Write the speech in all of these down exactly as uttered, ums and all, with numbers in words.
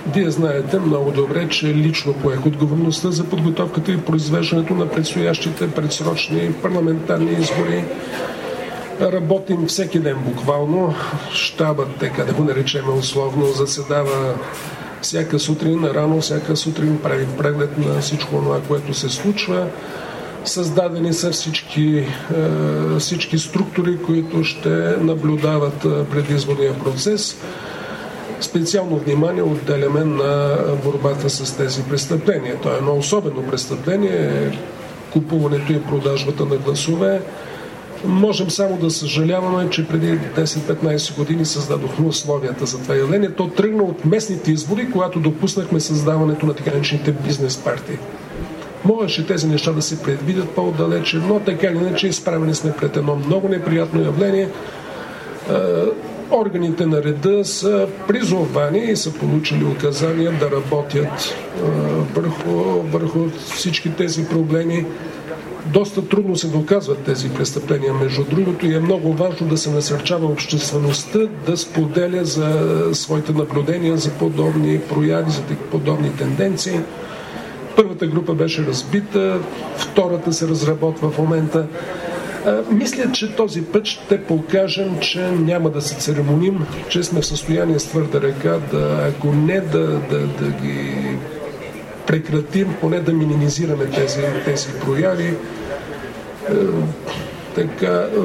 Вие знаете много добре, че лично поех отговорността за подготовката и произвеждането на предстоящите предсрочни парламентарни избори. Работим всеки ден буквално. Щабът, така да го наречем условно, заседава всяка сутрин, рано всяка сутрин прави преглед на всичко това, което се случва. Създадени са всички, всички структури, които ще наблюдават предизборния процес. Специално внимание отделяме на борбата с тези престъпления. Това е едно особено престъпление, купуването и продажбата на гласове. Можем само да съжаляваме, че преди десет-петнайсет години създадохме условията за това явление. То тръгна от местните избори, когато допуснахме създаването на така наречените бизнес партии. Можеше тези неща да се предвидят по-отдалече, но така или иначе изправени сме пред едно много неприятно явление. Органите на реда са призовани и са получили указания да работят върху, върху всички тези проблеми. Доста трудно се доказват тези престъпления, между другото, и е много важно да се насърчава обществеността да споделя за своите наблюдения за подобни прояви, за подобни тенденции. Първата група беше разбита, втората се разработва в момента. Мисля, че този път ще покажем, че няма да се церемоним, че сме в състояние с твърда ръка, да, ако не да, да, да ги прекратим, поне да минимизираме тези, тези прояви. Е, така, е,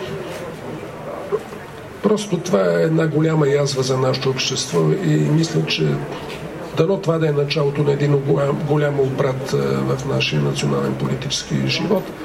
просто това е една голяма язва за нашето общество и мисля, че дано това да е началото на един голям, голям обрат в нашия национален политически живот.